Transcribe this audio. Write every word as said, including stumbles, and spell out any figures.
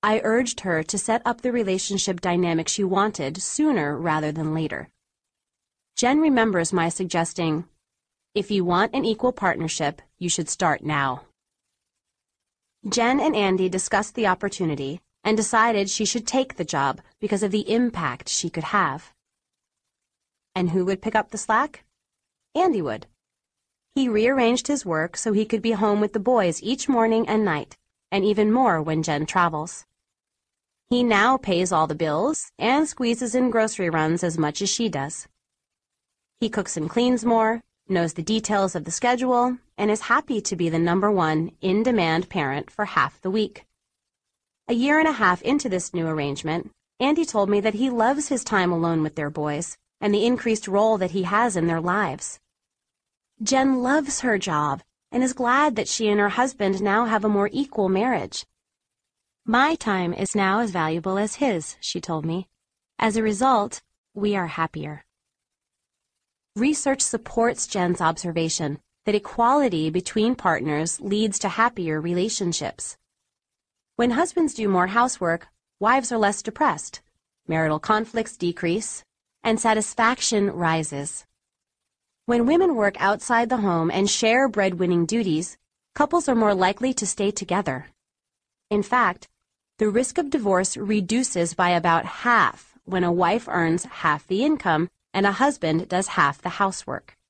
I urged her to set up the relationship dynamic she wanted sooner rather than later. Jen remembers my suggesting, "If you want an equal partnership, you should start now." Jen and Andy discussed the opportunity and decided she should take the job because of the impact she could have. And who would pick up the slack? Andy would. He rearranged his work so he could be home with the boys each morning and night, and even more when Jen travels. He now pays all the bills and squeezes in grocery runs as much as she does. He cooks and cleans more, knows the details of the schedule, and is happy to be the number one in-demand parent for half the week. A year and a half into this new arrangement, Andy told me that he loves his time alone with their boys and the increased role that he has in their lives. Jen loves her job and is glad that she and her husband now have a more equal marriage. "My time is now as valuable as his," she told me. "As a result, we are happier." Research supports Jen's observation that equality between partners leads to happier relationships. When husbands do more housework, wives are less depressed, marital conflicts decrease, and satisfaction rises. When women work outside the home and share breadwinning duties, couples are more likely to stay together. In fact, the risk of divorce reduces by about half when a wife earns half the income and a husband does half the housework.